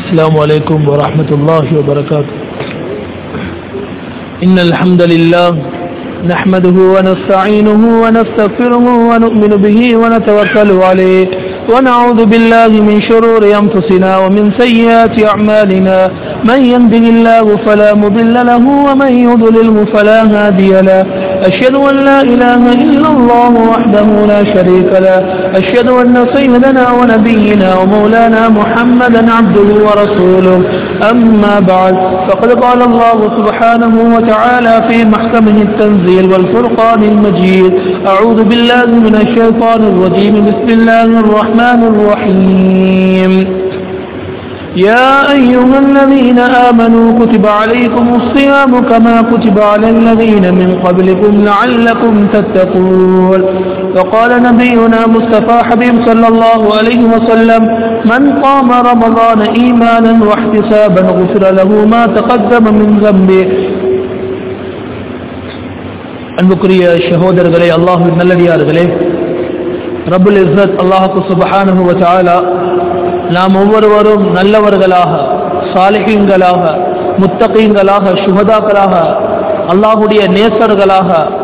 السلام عليكم ورحمة الله وبركاته. إن الحمد لله نحمده ونستعينه ونستغفره ونؤمن به ونتوكل عليه ونعوذ بالله من شرور أنفسنا ومن سيئات أعمالنا. من يهده الله فلا مضل له ومن يضلله فلا هادي له. أشهد أن لا إله إلا الله وحده لا شريك له. أشهد أن سيدنا ونبينا ومولانا محمدا عبده ورسوله. أما بعد فقد قال الله سبحانه وتعالى في محكمه التنزيل والفرقان المجيد: أعوذ بالله من الشيطان الرجيم. بسم الله الرحمن الرحيم. يا أيها الذين آمنوا كتب عليكم الصيام كما كتب على الذين من قبلكم لعلكم تتقون. وقال نبينا مصطفى حبيب صلى الله عليه وسلم: من قام رمضان إيمانا واحتسابا غفر له ما تقدم من ذنبه. அன்புக்குரிய சகோதரர்களே, அல்லாஹ்வின் நல்லடியார்களே, ரப்புல் இஸ்ஸத் அல்லாஹ் சுப்ஹானஹு வ தஆலா நாம் ஒவ்வொருவரும் நல்லவர்களாக, சாலிஹீன்களாக, முத்தகீன்களாக, சுஹதாக்களாக, அல்லாஹ்வுடைய நேசர்களாக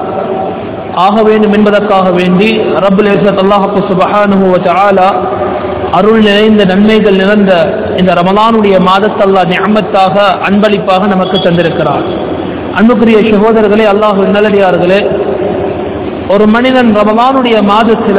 ஆக வேண்டும் என்பதற்காக வேண்டி ரப்புல் இஸ்ஸத் அல்லாஹ் சுப்ஹானஹு வ தஆலா அருள் நிறைந்த நன்மைகள் நிறைந்த இந்த ரமலானுடைய மாதத்தை அல்லாஹ் நிஅமத்தாக, அன்பளிப்பாக நமக்கு தந்திருக்கிறார். அன்புக்குரிய சகோதரர்களே, அல்லாஹ்வின் நல்லடியார்களே, ஒரு மனிதன் ரமலானுடைய மாதத்தில்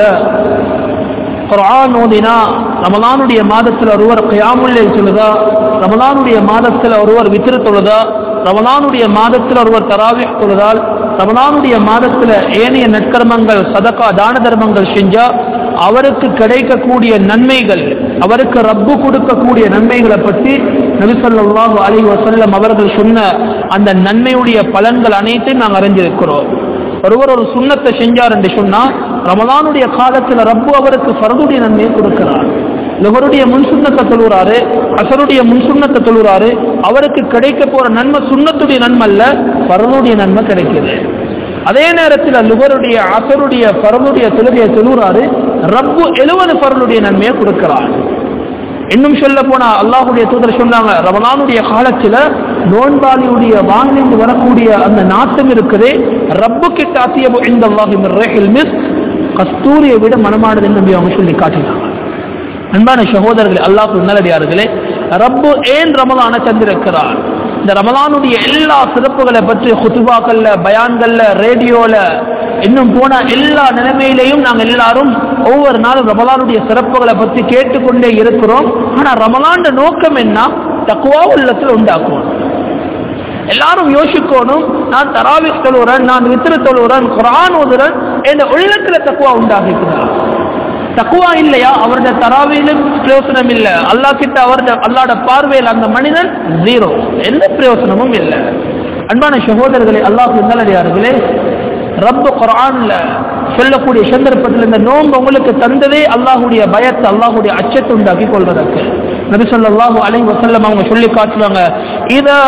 குர்ஆன் ஓதினா, ரமலானுடைய மாதத்தில் ஒருவர் கியாமுல் லைல் தொழுதா, ரமலானுடைய மாதத்தில் ஒருவர் வித்ர் தொழுதா, ரமலானுடைய மாதத்தில் ஒருவர் தராவீஹ் தொழுதால், ரமலானுடைய மாதத்தில் ஏனைய நற்கர்மங்கள், சதகா, தான தர்மங்கள் செஞ்சா அவருக்கு கிடைக்கக்கூடிய நன்மைகள், அவருக்கு ரப்பு கொடுக்கக்கூடிய நன்மைகளை பற்றி நபி ஸல்லல்லாஹு அலைஹி வஸல்லம் அவர்கள் சொன்ன அந்த நன்மையுடைய பலன்கள் அனைத்தையும் நாங்கள் அறிந்திருக்கிறோம். ஒருவர் ஒரு சுன்னத்தை செஞ்சார் என்று சொன்னா, ரமலானுடைய காலத்தில் ரப்பு அவருக்கு ஃபர்துடைய நன்மையை கொடுக்கிறார். லுஹருடைய முன்சுன்னத்தை தொழுகிறாரு, அசருடைய முன்சுன்னத்தை தொழுகிறாரு, அவருக்கு கிடைக்க போற நன்மை சுன்னத்துடைய நன்மை அல்ல, ஃபர்துடைய நன்மை கிடைக்குது. அதே நேரத்தில் லுஹருடைய அசருடைய ஃபர்துடைய தொழுகையை தொழுகிறாரு, ரப்பு 70 ஃபர்துடைய நன்மையை கொடுக்கிறார். இன்னும் சொல்ல போனா அல்லாஹ்வுடைய தூதர் சொன்னாங்க, ரமலானுடைய காலத்தில் நோன்பாளியுடைய வாங்கிட்டு வரக்கூடிய அந்த நாட்டம் இருக்குது, ரப்பு கிட்ட அத்தியபு இன்தல்லாஹி மின் ரீஹில் மிஸ்க், கஸ்தூரியை விட மனமானது நபி அவங்க சொல்லி காட்டினாங்க. அன்பான சகோதரர்களே, அல்லாஹ்வுடைய நல்லடியார்களே, ரப்பு ஏன் ரமலானை தந்திருக்கிறார்? இந்த ரமலானுடைய எல்லா சிறப்புகளை பற்றி குதுபாக்கள்ல, பயான்கள்ல, ரேடியோல, இன்னும் போன எல்லா நிலைமையிலையும் நாங்கள் எல்லாரும் ஒவ்வொரு நாளும் ரமலானுடைய சிறப்புகளை பற்றி கேட்டுக்கொண்டே இருக்கிறோம். ஆனா ரமலான் நோக்கம் என்ன? தக்வா உள்ளத்தில் உண்டாக்கணும். எல்லாரும் யோசிக்கணும், நான் தராவீஹ் தொழுகிறேன், நான் வித்ர் தொழுகிறேன், குர்ஆன் ஓதுறேன், என்ற உள்ளத்தில் தக்வா உண்டாகிக்கிறார். தக்வா இல்லையா, அவருடைய தராவீலும் பிரயோசனம் இல்லை. அல்லாஹ் கிட்ட அல்லாஹ்வுடைய பார்வையில் அந்த மனிதன் ஜீரோ, எந்த பிரயோசனமும் இல்லை. அன்பான சகோதரர்களே, அல்லாஹ்வின் நல்லடியார்களே, ரப்பு குர்ஆன்ல சொல்லக்கூடிய சந்தர்ப்பத்தில் இந்த நோன்பு உங்களுக்கு தந்ததே அல்லாஹ்வுடைய பயத்தை, அல்லாஹ்வுடைய அச்சத்தை உண்டாக்கி கொள்வதற்கு. நபி ஸல்லல்லாஹு அலைஹி வஸல்லம் அவங்க சொல்லி காட்டுவாங்க, இதா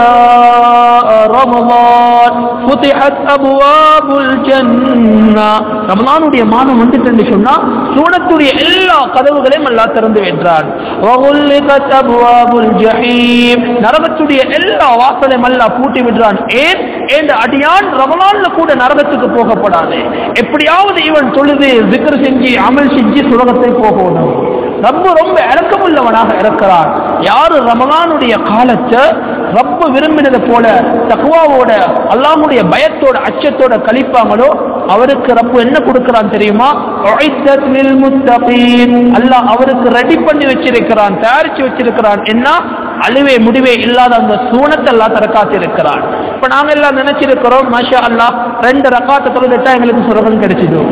ஜாஅ ரமலான் ஃபுதிஹத் அப்வாபுல் ஜன்னah. ரமலானுடைய மாதம் வந்துட்டு சொன்னா சுவனத்துடைய எல்லா கதவுகளையும் அல்லாஹ் திறந்து வைக்கிறான். வகுல்லிகத் அப்வாபுல் ஜஹீம். நரகத்துடைய எல்லா வாசலையும் அல்லாஹ் பூட்டி விடுறான். ஏன்? இந்த அடியான் ரமலான்ல கூட நரகத்துக்கு போகப்படாது. எப்படியாவது இவன் தொழுது ஜிக்ர் செஞ்சு அமல் செஞ்சு சுரகத்தை போகணும். ரப்பு ரொம்ப இரக்கமுள்ளவனாக இருக்கிறார். யாரு ரமலானுடைய காலத்தை ரப்பு விரும்பினது போல தக்வாவோட, அல்லாஹ்வுடைய பயத்தோட, அச்சத்தோட கழிப்பாங்களோ அவருக்கு ரப்பு என்ன கொடுக்கிறான் தெரியுமா? உஇத்தத் லில் முத்தகீன். அல்லாஹ் அவருக்கு ரெடி பண்ணி வச்சிருக்கிறான், தயாரிச்சு வச்சிருக்கிறான். என்ன? அழிவே முடிவே இல்லாத அந்த சூனத்தை அல்லாஹ் தரக்காத்து இருக்கிறான். இப்ப நாங்க எல்லாம் நினைச்சிருக்கிறோம், மாஷா அல்லாஹ் 2 ரக்காத்தை தொழுதுட்டா எங்களுக்கு சுரகம் கிடைச்சிடும்.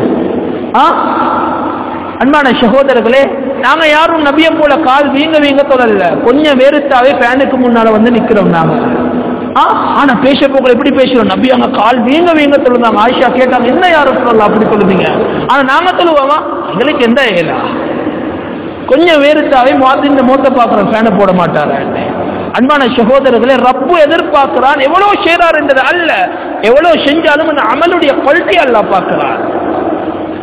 அன்பான சகோதரர்களே, நாங்க யாரும் நபியை போல கால் வீங்க தொழல, கொஞ்சம் வேறுத்தாவே ஃபேனுக்கு முன்னால வந்து நிக்கிறோம் நாங்க. ஆனா பேச போக எப்படி பேசுறோம்? நபி அங்க கால் வீங்க தொழுதாங்க. ஆயிஷா கேட்டாங்க, என்ன யாரும் சொல்லலாம் அப்படி சொல்லுவீங்க? ஆனா நாங்க சொல்லுவோமா, எங்களுக்கு எந்த ஏலா, கொஞ்சம் வேறுத்தாவே இந்த மோத்த பாக்குறோம், ஃபேனை போட மாட்டாரு. அன்பான சகோதரர்களே, ரப்பு எதிர்பார்க்கிறான் எவ்வளவு செய்றார் என்றது அல்ல, எவ்வளவு செஞ்சாலும் அந்த அமலுடைய குவாலிட்டி அல்லாஹ் பார்க்கிறான்.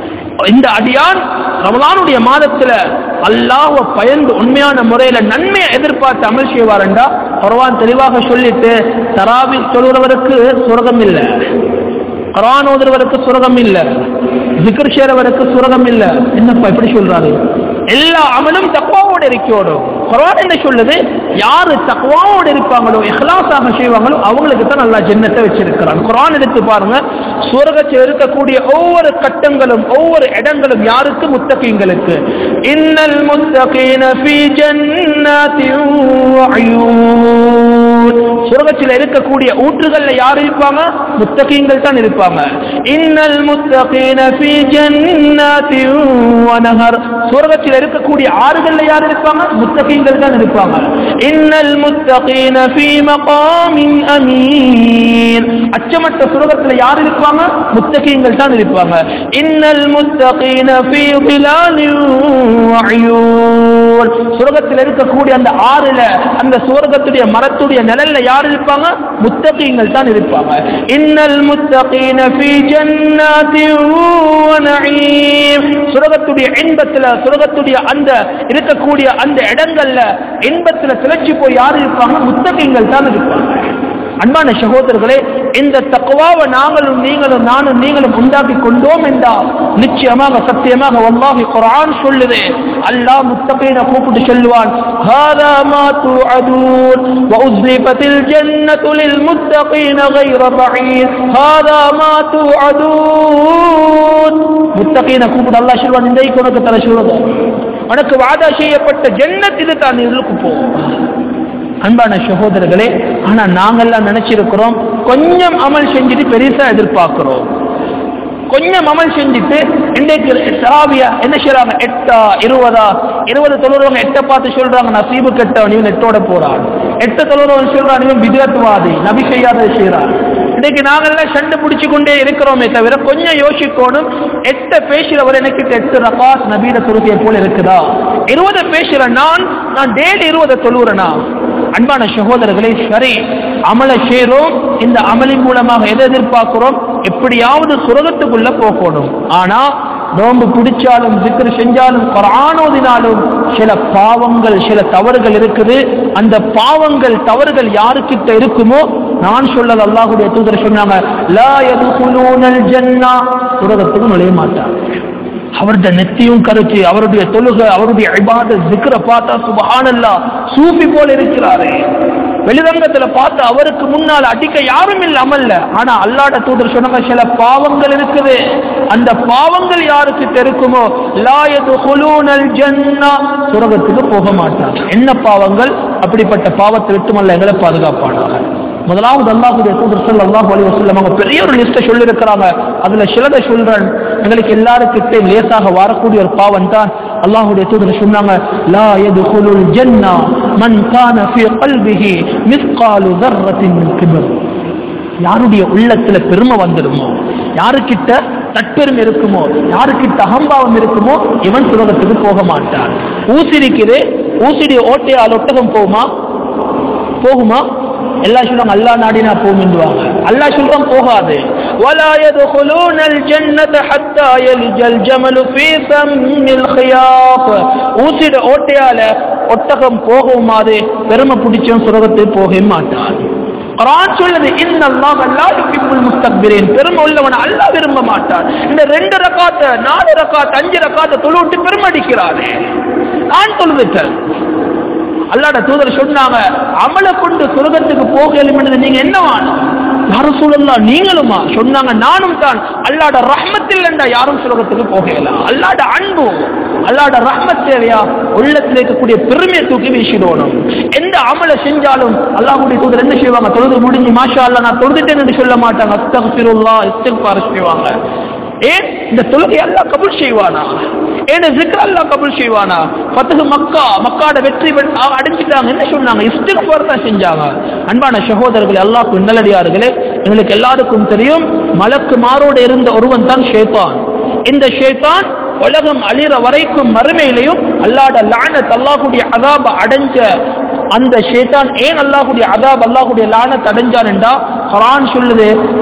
இந்த அடியான் ரமலானுடைய மாதத்துல அல்லாஹ்வை பயந்து உண்மையான முறையில நன்மையை எதிர்பார்த்து அமல் செய்வார் என்றா குர்ஆன் தெளிவாக சொல்லிட்டு தராவீஹ் தொழுகிறவருக்கு சொர்க்கம் இல்லை, குர்ஆன் ஓதுறவருக்கு சொர்க்கம் இல்ல, zikr செய்றவருக்கு சொர்க்கம் இல்ல. என்னப்பா இப்படி சொல்றாரு? எல்லா அமலும் தக்வாவோட இருக்கோடும். குர்ஆன் என்ன சொல்லுது? யாரு தக்வாவோட இருப்பாங்களோ இஹ்லாஸாக செய்வாங்களோ அவங்களுக்கு தான் அல்லாஹ் ஜன்னத்தை வச்சிருக்கிறான். குர்ஆன் எடுத்து பாருங்க, சொர்க்கத்தில் இருக்கக்கூடிய ஒவ்வொரு கட்டங்களும் ஒவ்வொரு இடங்களும் யாருக்கு? முத்தகீன்களுக்கு. இன்னல் முத்தகீன ஃபீ ஜன்னாத்தின் வ அயூன். சொர்க்கத்தில் இருக்கக்கூடிய ஊற்றுகள்ல யார் இருப்பாங்க? முத்தகீன்கள் தான் இருப்பாங்க. இன்னல் முத்தகீன ஃபீ ஜன்னாத்தின் வ நஹர். சொர்க்கத்தில் இருக்கக்கூடிய ஆறுகள்ல யார் இருப்பாங்க? முத்தகீன்கள் தான் இருப்பாங்க. இன்னல் முத்தகீன ஃபீ மகாமின் அமீன். அச்சமற்ற சொர்க்கத்தில் யார் இருப்பாங்க? முத்தகீன்கள் தான் இருப்பாங்க. இன்னல் முத்தகீன ஃபீ ظிலாலின் வ அயூன். சொர்க்கத்தில் இருக்கக்கூடிய அந்த ஆறுல அந்த சொர்க்கத்துடைய மரத்துடைய நிழல்ல யார் இருப்பாங்க? முத்தகீன்கள் தான் இருப்பாங்க. இன்னல் முத்தகீன ஃபீ ஜன்னாத்தின் வ நஈம். சொர்க்கத்துடைய இன்பத்துல சொர்க்கத்துடைய அந்த இருக்கக்கூடிய அந்த இடங்கள்ல இன்பத்துல திளைச்சி போய் யார் இருப்பாங்க? முத்தகீன்கள் தான் இருப்பாங்க. அன்பான சகோதரர்களே, இந்த தக்வாவை நாங்களும் நீங்களும் நானும் நீங்களும் உண்டாக்கி கொண்டோம் என்றால் நிச்சயமாக சத்தியமாக வல்லாஹி குர்ஆன் சொல்லுது, அல்லாஹ் முத்தகீனை கூப்பிட்டு சொல்லுவான், ஹாதா மா துஅதூன் வ உஸ்லிஃபத்தில் ஜன்னத்து லில் முத்தகீன கைர பஈத். ஹாதா மா துஅதூன். முத்தகீனை கூப்பிட்டு அல்லாஹ் சொல்வான், இந்த உனக்கு தர சொல்லுது, உனக்கு வாதா செய்யப்பட்ட ஜன்னத் இது தான், இதுக்கு போ. அன்பான சகோதரர்களே, ஆனா நாங்கெல்லாம் நினைச்சிருக்கிறோம் கொஞ்சம் அமல் செஞ்சுட்டு பெருசா எதிர்பார்க்கிறோம். கொஞ்சம் அமல் செஞ்சுட்டு இன்றைக்கு தராவியா என்ன செய்யறாங்க? 8 20 20 தொழுறவங்க 8 பார்த்து சொல்றாங்க நசீபு கெட்டவன், இவன் 8ஓட போறான். 8 தொழுறவன் சொல்றான் இவன் பித்அத்வாதி, நபி செய்யாத செய்யறான். இன்னைக்கு நாங்கெல்லாம் சண்டை பிடிச்சு கொண்டே இருக்கிறோமே தவிர கொஞ்சம் யோசிக்கணும். 8 பேசுறவர் எனக்கு 8 ரகாத் நபீட தொழுகையை போல இருக்குதா? 20 பேசுற நான் டெய்லி 20 தொழுறேனா? அன்பான சகோதரர்களே, சரி அமல செய்றோம், இந்த அமலின் மூலமாக எதை எதிர்பார்க்கிறோம்? எப்படியாவது சுரகத்துக்குள்ள போகணும். ஆனா நோன்பு பிடிச்சாலும் zikr செஞ்சாலும் குர்ஆன் ஓதினாலும் சில பாவங்கள் சில தவறுகள் இருக்குது. அந்த பாவங்கள் தவறுகள் யாருக்கிட்ட இருக்குமோ, நான் சொல்லது அல்லாஹ்வுடைய தூதர் சொன்னாங்க, லா யதுகுலூனல் ஜன்னா, சுரகத்துக்கு நுழைய மாட்டாங்க. அவருடைய நெத்தியும் கருத்து, அவருடைய தொழுகை, அவருடைய இபாதத் zikr பார்த்தா சுப்ஹானல்லாஹ் சூஃபி போல இருக்கிறாரு. வெளிரங்கத்துல பார்த்து அவருக்கு முன்னால் அடிக்க யாரும் இல்லை அமல்ல. ஆனா அல்லாஹ்வுடைய தூதர் சொன்னாங்க, சில பாவங்கள் இருக்குது, அந்த பாவங்கள் யாருக்கு இருக்குமோ லா யதுகுலூனல் ஜன்னா, சுரகத்துக்கு போக மாட்டாங்க. என்ன பாவங்கள்? அப்படிப்பட்ட பாவத்தை விட்டுமல்ல எங்களை பாதுகாப்பானாங்க. முதலாவது அல்லாஹ்வுடைய தூதர் ஸல்லல்லாஹு அலைஹி வஸல்லம் அவங்க பெரிய ஒரு லிஸ்ட் சொல்லி இருக்கிறாங்க. அதுல சிலதை சொல்றேன், எங்களுக்கு எல்லாருக்கிட்டே லேசாக வரக்கூடிய ஒரு பாவம் தான். அல்லாஹ்வுடைய தூதர் சொன்னாங்க, லா யதுகுலுல் ஜன்னா மன் கான ஃபீ கல்பிஹி மிஸ்காலு தர்ரத்தின் மின் கிப்ர். யாருடைய உள்ளத்துல பெருமை வந்துடுமோ, யாருக்கிட்ட தற்பெருமை இருக்குமோ, யாருக்கிட்ட அகம்பாவம் இருக்குமோ, இவன் சுரகத்துக்கு போக மாட்டான். ஊசி இருக்குது, ஊசிடைய ஓட்டையால் ஒட்டகம் போகுமா? எல்லாம் சொல்றாங்க அல்லாஹ் நாடினா போகும்ன்றாங்க. அல்லாஹ் சொல்றான் போகாது. வலா யதுகுலூனல் ஜன்னத ஹத்தா யல்ஜல் ஜமலு ஃபீ சம்மில் கியாப். ஊசிட ஓட்டையால ஒட்டகம் போகுமாறு பெருமை பிடிச்சவன் சுரகத்துக்கு போகவே மாட்டான். குர்ஆன் சொல்லுது, இன்னல்லாஹ லா யுஹிப்புல் முஸ்தக்பிரின். பெருமை உள்ளவன் அல்லாஹ் விரும்ப மாட்டான். இந்த 2 ரகாத் 4 ரகாத் 5 ரகாத் தொழுவிட்டு பெருமை அடிக்கிறானே, நான் தொழுவிட்டேன். அல்லாஹ்வுடைய தூதர் சொன்னாங்க, அமல கொண்டு சுரகத்துக்கு போகலும் நீங்க என்னவான்? யா ரசூலல்லாஹ் நீங்களுமா? சொன்னாங்க, நானும் தான். அல்லாஹ்வுடைய ரஹ்மத் இல்லைண்டா யாரும் சுரகத்துக்கு போகலாம். அல்லாஹ்வுடைய அன்பு, அல்லாஹ்வுடைய ரஹ்மத் தேவையா? உள்ளத்தில் இருக்கக்கூடிய பெருமையை தூக்கி வீசிடணும். எந்த அமல செஞ்சாலும் அல்லாஹ்வுடைய தூதர் என்ன செய்வாங்க? தொழுது முடிஞ்சு மாஷா அல்லாஹ் நான் தொழுதுட்டேன் என்று சொல்ல மாட்டாங்க, அஸ்தக்ஃபிருல்லாஹ் இஸ்திக்பார் செய்வாங்க. ஏன்? இந்த தொழுகை அல்லாஹ் கபூல் செய்வானா? ஏன் zikr அல்லாஹ் கபூல் செய்வானா? ஃபத்ஹ் மக்காட வெற்றி அடைஞ்சிட்டாங்க, என்ன சொன்னாங்க? இஸ்திக்பார் தான் செஞ்சாங்க. அன்பான சகோதரர்களே, அல்லாஹ்வுக்கு நல்லடியார்களே, எங்களுக்கு எல்லாருக்கும் தெரியும், மலக்கு மாரோடு இருந்த ஒருவன் தான் ஷைத்தான். இந்த ஷைத்தான் உலகம் அழிற வரைக்கும் மறுமையிலையும் அல்லாஹ்வுடைய லானத் அல்லாஹ்வுடைய அஸாப் அடைஞ்ச அந்த ஷைத்தான் ஏன் அல்லாஹ்வுடைய அஸாப் அல்லாஹ்வுடைய லானத் அடைஞ்சான் என்றா குர்ஆன் சொல்லுது,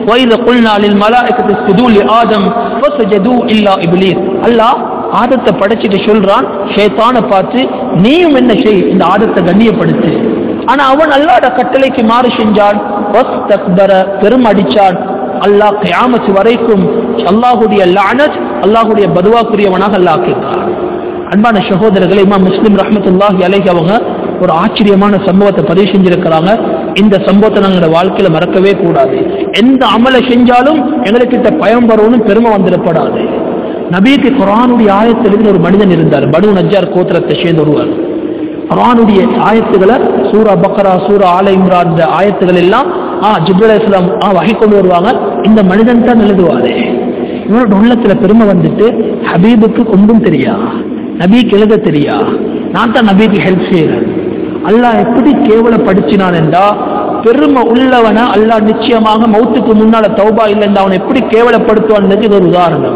وَإِذْ قُلْنَا لِلْمَلَائِكَةِ اسْجُدُوا لِآدَمَ فَسَجَدُوا إِلَّا إِبْلِيسَ. அல்லாஹ் ஆதத்தை படைச்சிட்டு சொல்றான், ஷைத்தானை பார்த்து நீயும் என்ன செய், இந்த ஆதத்தை கண்ணியப்படுத்து. ஆனா அவன் அல்லாஹ்வுடைய கட்டளைக்கு மாறு செஞ்சான், வஸ்தக்பர, பெரும் அடிச்சான். அல்லாஹ் கியாமத் வரைக்கும் அல்லாஹ்வுடைய லஅனத், அல்லாஹ்வுடைய பதுவாக்குரியவனாக அல்லாஹ் ஆக்கிட்டான். அன்பான சகோதரர்களே, இமாம் முஸ்லிம் ரஹ்மத்துல்லாஹி அலைஹி அவங்க ஒரு ஆச்சரியமான சம்பவத்தை பதிவு செஞ்சிருக்கிறாங்க. இந்த சம்பவத்தை நாங்களோட வாழ்க்கையில மறக்கவே கூடாது. எந்த அமலை செஞ்சாலும் எங்களுக்கு பயம் வரணும், பெருமை வந்துடப்படாது. நபிக்கு குர்ஆனுடைய ஆயத்தில் ஒரு மனிதன் இருந்தார், பனு நஜ்ஜார் கோத்திரத்தை சேர்ந்த ஒருவர். குர்ஆனுடைய ஆயத்துக்களை சூரா பக்ரா, சூரா ஆல இம்ரான், இந்த ஆயத்துக்கள் எல்லாம் ஜிப்ரீல் அலைஹிஸ்ஸலாம் வஹி கொண்டு வருவாங்க. இந்த மனிதன் தான் எழுதுவாரு. இவரோட உள்ளத்துல பெருமை வந்துட்டு, ஹபீபுக்கு ஒன்றும் தெரியா, நபிக்கு எழுத தெரியா, நான் தான் நபிக்கு ஹெல்ப் செய்யறேன். அல்லாஹ் எப்படி கேவலப்படுத்தினான் என்றா, பெருமை உள்ளவன அல்லாஹ் நிச்சயமாக மௌத்துக்கு முன்னால தௌபா இல்லைன்னா அவனை எப்படி கேவலப்படுத்துவான்னு இது ஒரு உதாரணம்.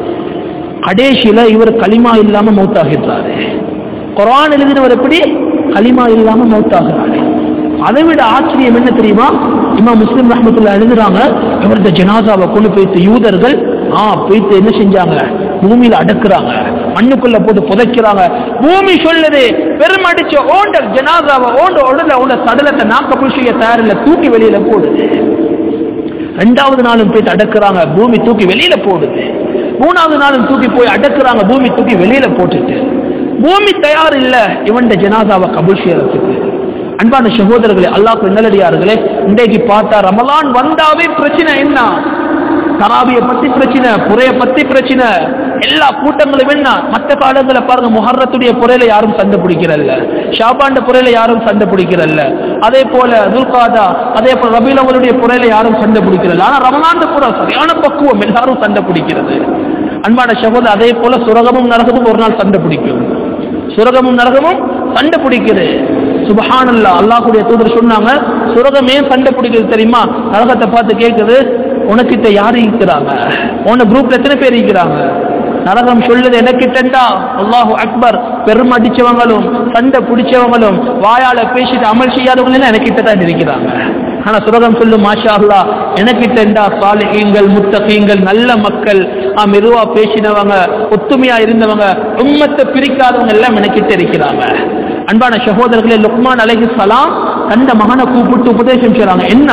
கடைசியில இவர் களிமா இல்லாம மௌத்தாகிறாரு. குர்ஆன் எழுதினவர் எப்படி களிமா இல்லாம மௌத்தாகிறாரு. அதை விட ஆச்சரியம் என்ன தெரியுமா, இமாம் முஸ்லிம் ரஹ்மத்துல்லாஹி எழுதுறாங்க, இவரது ஜனாசாவை கொண்டு போயிட்டு யூதர்கள் போயிட்டு என்ன செஞ்சாங்க, பூமியில அடக்குறாங்க, மண்ணுக்குள்ள போட்டு புதைக்கிறாங்க. பூமி சொல்லுது, பெருமடிச்ச ஓண்ட ஜனாசாவை ஓண்ட சடலத்தை நாக்க புஷிய தயாரில் தூக்கி வெளியில போடுது. ரெண்டாவது நாளும் போயிட்டு அடக்குறாங்க, பூமி தூக்கி வெளியில போடுது. மூணாவது நாளும் தூக்கி போய் அடக்குறாங்க, பூமி தூக்கி வெளியில போட்டுட்டு. பூமி தயார் இல்ல இவன் ஜனாசாவை கபூல் செய்யறதுக்கு. அன்பான சகோதரர்களே, அல்லாஹ்வுடைய நல்லடியார்களே, இன்றைக்கு பார்த்தா ரமலான் வந்தாவே பிரச்சனை என்ன, தராவிய பத்தி பிரச்சனை, புறைய பத்தி பிரச்சனை, எல்லா கூட்டங்களும் என்ன. மற்ற காலங்களை பாருங்க, முஹர்ரத்துடைய புறையில யாரும் சண்டை பிடிக்கிறல்ல, ஷாபாண்ட புறையில யாரும் சண்டை பிடிக்கிறல்ல, அதே போல துல்காதா, அதே போல ரபீல் அவருடைய புறையில யாரும் சண்டை பிடிக்கிறல்ல. ஆனா ரமலான் புற சரியான பக்குவம், எல்லாரும் சண்டை பிடிக்கிறது. அன்பான சகோதரர், அதே போல சுரகமும் நரகமும் ஒரு நாள் சண்டை பிடிக்கும், சுரகமும் நரகமும் சண்டை பிடிக்குது. சுப்ஹானல்லாஹ், அல்லாஹ்வுடைய தூதர் சொன்னாங்க, சுரகம் ஏன் சண்டை பிடிக்குது தெரியுமா? நரகத்தை பார்த்து கேட்குது, உனக்கிட்ட யாரு இருக்கிறாங்க, உன குரூப்ல எத்தனை பேர் இருக்கிறாங்க? நரகம் சொல்லுது, எனக்கிட்டா அல்லாஹு அக்பர், பெரும் அடிச்சவங்களும் சண்டை பிடிச்சவங்களும் வாயால பேசிட்டு அமல் செய்யாதவங்களும் எனக்கிட்ட தான் இருக்கிறாங்க. ஆனா சுரகம் சொல்லும், மாஷா அல்லாஹ், எனக்கிட்டா சாலிஹீன்கள், முத்தகீன்கள், நல்ல மக்கள், மெதுவா பேசினவங்க, ஒத்துமையா இருந்தவங்க, உம்மத்தை பிரிக்காதவங்க எல்லாம் எனக்கிட்ட இருக்கிறாங்க. அன்பான சகோதரர்களே, லுக்மான் அலைஹிஸ்ஸலாம் தந்த மகனை கூப்பிட்டு உபதேசம் செய்றாங்க. என்ன?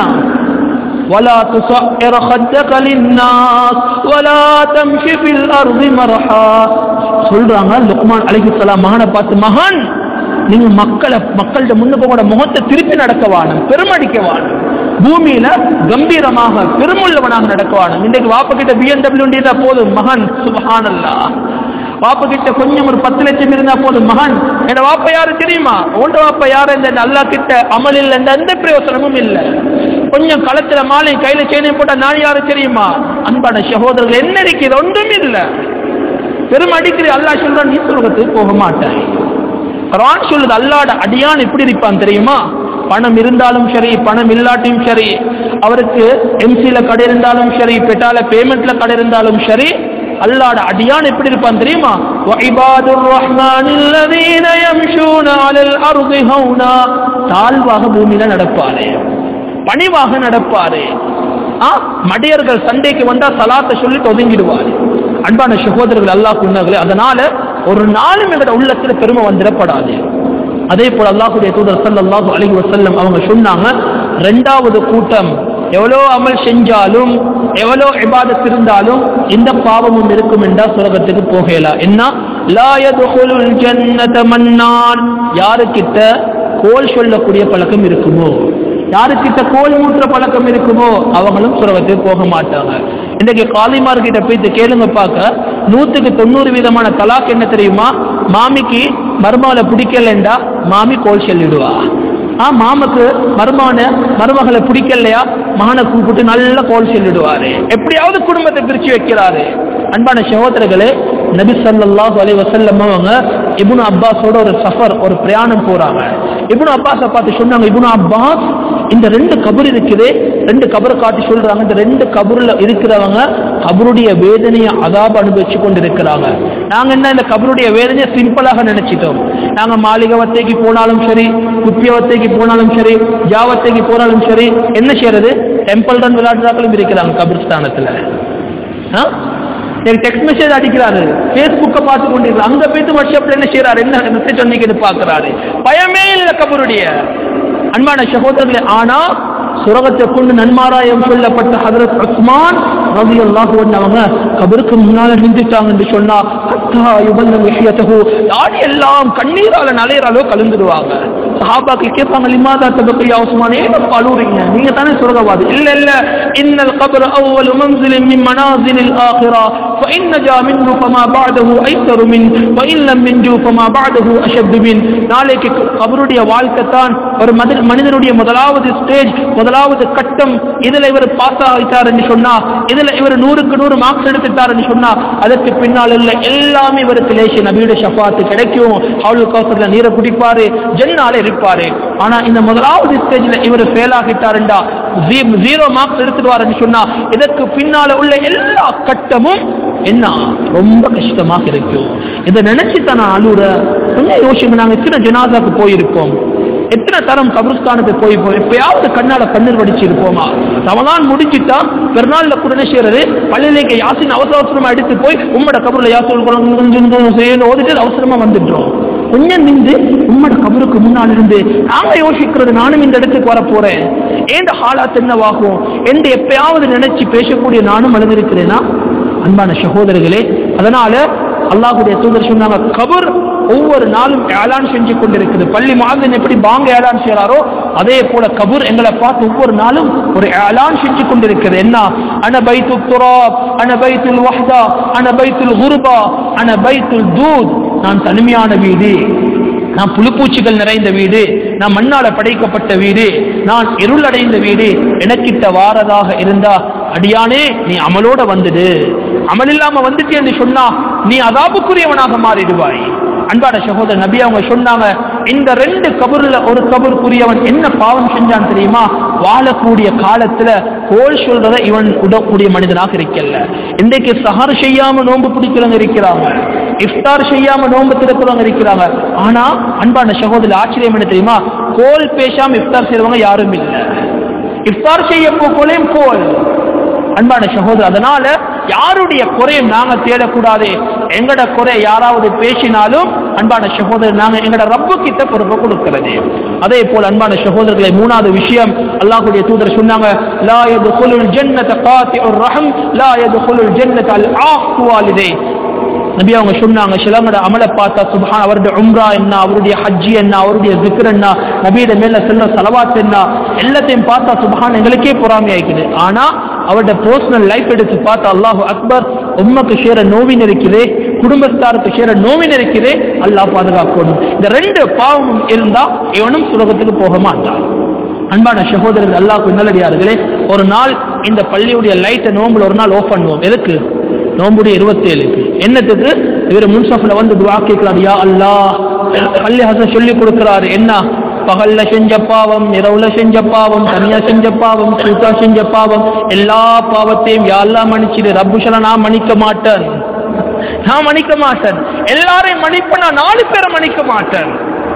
ولا تصعر خدك للناس ولا تمشي في الارض مرحا. சொல்றாங்க லுக்மான் அலைஹிஸ்ஸலாம் மகனை பார்த்து, மகன், நீங்க மக்கள்கிட்ட முன்னுக்கு கூட முகத்தை திருப்பி நடக்கவானும், பெருமடிக்கவானும், பூமியில கம்பீரமாக பெருமுள்ளவனாக நடக்கவானும். இன்றைக்கு வாப்ப கிட்ட BMW இருந்தா போதும் மகன், சுப்ஹானல்லாஹ். வாப்ப கிட்ட கொஞ்சம் ஒரு 10 லட்சம் இருந்தா போதும் மகன், என் வாப்ப யாரு தெரியுமா, உண்ட வாப்ப யாரு, இந்த அல்லாஹ் கிட்ட அமல் இல்லை, எந்த பிரயோசனமும் இல்லை. கொஞ்சம் களத்துல மாலை கையில செயினை போட்டா நான் யாரு தெரியுமா? அன்பான சகோதரர்கள், என்ன இருக்குது? ஒன்றும் இல்லை. பெரும் அடிக்கிற அல்லாஹ் சொல்றான், நீ சொர்க்கத்துக்கு போக மாட்டாய். குர்ஆன் சொல்லுது, அல்லாஹ்ட அடியான் எப்படி இருப்பான் தெரியுமா? பணம் இருந்தாலும் சரி, பணம் இல்லாட்டியும் சரி, அவருக்கு எம்சில கடை இருந்தாலும் சரி, பெட்டால பேமெண்ட்ல கடை இருந்தாலும் சரி, அல்லாஹ்ட அடியான் எப்படி இருப்பான் தெரியுமா? வஇபாதுர் ரஹ்மானில்லதீன யம்ஷூன அலல் அர்தி ஹௌனா. தாழ்வாக பூமியில நடப்பாரே, பணிவாக நடப்பாரு. மடையர்கள் சண்டைக்கு வந்தா சலாத்தை சொல்லிட்டு ஒதுங்கிடுவாரு. அன்பான சகோதரர்கள், அல்லாஹ் சொன்னார்களே, அதனால ஒரு நாளும் எங்களோட உள்ளத்துல பெருமை வந்துடப்படாது. அதே போல அல்லாஹ்வுடைய தூதர் ஸல்லல்லாஹு அலைஹி வஸல்லம் அவங்க சொன்னாங்க, இரண்டாவது கூட்டம் எவ்வளோ அமல் செஞ்சாலும், எவ்வளோ இபாதத் இருந்தாலும் இந்த பாவமும் இருக்கும் என்றா சுரகத்துக்கு போகலாம். என்ன? லா யதுகுலுல் ஜன்னத மன்னான். யாருக்கிட்ட கோல் சொல்லக்கூடிய பழக்கம் இருக்குமோ, யாருக்கிட்ட கோல் மூற்ற பழக்கம் இருக்குமோ அவங்களும் சுரகத்துக்கு போக மாட்டாங்க. இன்றைக்கு காலிமார்கிட்ட போயிட்டு கேளுங்க பார்க்க, 190% தலாக் என்ன தெரியுமா? மாமிக்கு மருமகளை பிடிக்கலண்டா மாமி கோல் சொல்லிடுவா. மாமக்கு மருமகளை பிடிக்கலையா மகனை கூப்பிட்டு நல்ல கோல் சொல்லிடுவாரு. எப்படியாவது குடும்பத்தை பிரிச்சு வைக்கிறாரு. அன்பான சகோதரர்களே, நபி ஸல்லல்லாஹு அலைஹி வஸல்லம் அவங்க இப்னு அப்பாஸோட ஒரு சஃபர், ஒரு பிரயாணம் போறாங்க. இப்னு அப்பாஸை பார்த்து சொன்னாங்க, இப்னு அப்பாஸ், இந்த 2 கபர் இருக்குது, 2 கபரை காட்டி சொல்றாங்க, இந்த 2 கபர்ல இருக்கிறவங்க கபருடைய வேதனையை அதாப அனுபவிச்சு கொண்டு இருக்கிறாங்க. நாங்க என்ன இந்த கபருடைய வேதனையை சிம்பிளாக நினைச்சிட்டோம். நாங்க மாளிகவத்தைக்கு போனாலும் சரி, குப்பியவத்தைக்கு போனாலும் சரி, ஜாவத்தைக்கு போனாலும் சரி, என்ன செய்யறது? டெம்பிள் ரன் விளையாடுறாக்களும் இருக்கிறாங்க கபிரிஸ்தானத்துல. டெக்ஸ்ட் மெசேஜ் அடிக்கிறாரு, பேஸ்புக்கை பார்த்து கொண்டிருக்கிறார், அங்க போயிட்டு வாட்ஸ்அப்ல என்ன செய்யறாரு, என்ன மெசேஜ் சொன்னீங்கன்னு பாக்குறாரு. பயமே இல்லை கபருடைய. அன்பான சகோதரர்களே, ஆனா சுரகத்தை கொண்டு நன்மாராயம் சொல்லப்பட்ட ஹஜ்ரத் உஸ்மான் ரலியல்லாஹு அன்ஹு அவங்க கபருக்கு முன்னால நின்றுட்டாங்கன்னு சொன்னா தாடி எல்லாம் கண்ணீரால நலையறாலோ கலந்துடுவாங்க. சஹாபாக்கள் கேட்பாங்க, லிமாதா தபக்கி யா உஸ்மான், ஏன் அழுறீங்க, நீங்க தானே சுரகவாதி. இல்ல இல்ல, இன்னல் கப்ர அவ்வல் மன்சிலின் மின் மனாசிலில் ஆகிரா فإن جاء منه فما بعده أيسر من وإن لم ينجو فما بعده أشد من. நாளைக்கு கபருடைய வாழ்க்கை தான் ஒரு மனிதனுடைய முதலாவது ஸ்டேஜ், முதலாவது கட்டம். இதுல இவர் பாஸ் ஆகிட்டார் என்று சொன்னா, இதுல இவர் 100க்கு 100 மார்க்ஸ் எடுத்துட்டார் என்று சொன்னா, அதற்கு பின்னால் உள்ள எல்லாமே இவருக்கு லேசி நபியுடைய ஷஃபாத்து கிடைக்கும். ஹவுலுல் கௌசர்ல நீரை குடிப்பாரு, ஜன்னால இருப்பாரு. ஆனா இந்த முதலாவது ஸ்டேஜ்ல இவர் ஃபெயில் ஆகிட்டாருண்டா, 0 மார்க்ஸ் எடுத்துடுவார் என்று சொன்னா, இதற்கு பின்னால உள்ள எல்லா கட்டமும் என்ன ரொம்ப கஷ்டமாக இருக்கும். இதை நினைச்சு தான் நான் அழுற. கொஞ்சம் யோசிங்க, நாங்க எத்தனை ஜனாதாக்கு போயிருப்போம், எத்தனை தரம் கபிரிஸ்தானுக்கு போயிருப்போம், எப்பயாவது கண்ணால கண்ணீர் வடிச்சிருப்போமா? ரமலான் முடிஞ்சிட்டா பெருநாள்ல கூட செய்யறது, பள்ளியிலேக்கு யாசின் அவசர அவசரமா எடுத்து போய் உம்மோட கபூர்ல யாசின் ஓதிட்டு அவசரமா வந்துட்டோம். கொஞ்சம் நின்று உம்மோட கபருக்கு முன்னால் இருந்து நாங்க யோசிக்கிறது, நானும் இந்த இடத்துக்கு வர போறேன், ஏந்த ஹாலாத் என்னவாகும் என்று எப்பயாவது நினைச்சு பேசக்கூடிய நானும் அழுந்திருக்கிறேனா? அன்பான சகோதரர்களே, அதனால அல்லாஹ்வுடைய தூதர் சொன்னாங்க, கபர் ஒவ்வொரு நாளும் ஏலான் செஞ்சு கொண்டிருக்குது. பள்ளி முஅத்தின் எப்படி பாங்க ஏலான் செய்யறாரோ அதே போல கபர் எங்களை பார்த்து ஒவ்வொரு நாளும் ஒரு ஏலான் செஞ்சு கொண்டிருக்கிறது. என்ன? அன பைத்துல் துராப், அன பைத்துல் வஹ்தா, அன பைத்துல் குர்பா, அன பைத்துல் தூத். நான் தனிமையான வீடு, நான் புழுப்பூச்சிகள் நிறைந்த வீடு, நான் மண்ணால படைக்கப்பட்ட வீடு, நான் இருள் அடைந்த வீடு. எனக்கிட்ட வாரதாக இருந்தா, அடியானே நீ அமலோட வந்துடு, அமல் இல்லாம வந்துட்டு என்று சொன்னா நீ அதாபுக்குரியவனாக மாறிடுவாய். அன்பான சகோதரர் நபி அவங்க சொன்னாங்க, இந்த 2 கபர்ல ஒரு கபருக்குரியவன் என்ன பாவம் செஞ்சான் தெரியுமா? வாழக்கூடிய காலத்துல கோல் சொல்றத இவன் உடக்கூடிய மனிதனாக இருக்கல. இன்றைக்கு சஹர் செய்யாம நோன்பு பிடிக்கிறவங்க இருக்கிறாங்க, இஃப்தார் செய்யாம நோன்பு திறக்கிறவங்க இருக்கிறாங்க. ஆனா அன்பான சகோதரர் ஆச்சரியம் என்ன தெரியுமா? கோல் பேசாம இஃப்தார் செய்யறவங்க யாரும் இல்லை. இஃப்தார் செய்ய போலையும் கோல். அன்பான சகோதரர், அதனால யாருடைய குறையும் நாங்க தேடக்கூடாது. எங்கட குறை யாராவது பேசினாலும் அன்பான சகோதரர் நாங்க எங்கட ரப்பு கிட்ட பொறுப்பை கொடுக்கிறது. அதே போல அன்பான சகோதரர்களை, 3வது விஷயம் அல்லாஹ்வுடைய தூதர் சொன்னாங்க, லா யதுகுலுல் ஜன்னத காத்திஉர் ரஹம், லா யதுகுலுல் ஜன்னத அல் ஆஃகு வாலிதை. நபி அவங்க சொன்னாங்க, சிலங்கட அமலை பார்த்தா சுப்ஹான், அவருடைய உம்ரா என்ன, அவருடைய ஹஜ்ஜி என்ன, அவருடைய ஜிக்ர் என்ன, நபியோட மேல செல்ற ஸலவாத் என்ன, எல்லாத்தையும் பார்த்தா சுப்ஹான் எங்களுக்கே பொறாமை ஆயிக்குது. ஆனா அவருடைய பர்சனல் லைஃப் எடுத்து பார்த்தா அல்லாஹு அக்பர், உம்மக்கு சேர நோவின் இருக்குது, குடும்பத்தாருக்கு சேர நோவின் இருக்குது. அல்லாஹ் பாதுகாக்கணும். இந்த 2 பாவமும் இருந்தா இவனும் சுலகத்துக்கு போக மாட்டான். அன்பான சகோதரர்கள், அல்லாஹ்வுக்கு நல்லடியார்களே, ஒரு நாள் இந்த பள்ளியுடைய லைட்டை நோம்புல ஒரு நாள் ஆஃப் பண்ணுவோம். எதுக்கு? நோம்புடைய 27க்கு. என்னத்துக்கு? இவர் முன்சஃப்ல வந்து துஆ கேட்கிறார், யா அல்லாஹ். பள்ளி ஹசன் சொல்லி கொடுக்கிறாரு, என்ன? பகல்ல செஞ்ச பாவம், இரவுல செஞ்ச பாவம், தனியா செஞ்ச பாவம், கூட்டா செஞ்ச பாவம், எல்லா பாவத்தையும் யா அல்லாஹ் மன்னிச்சிடு. ரப்பு சொல்ல, நான் மன்னிக்க மாட்டேன், நான் மன்னிக்க மாட்டேன். எல்லாரையும் மன்னிப்ப, நான் 4 பேரை மன்னிக்க மாட்டேன்.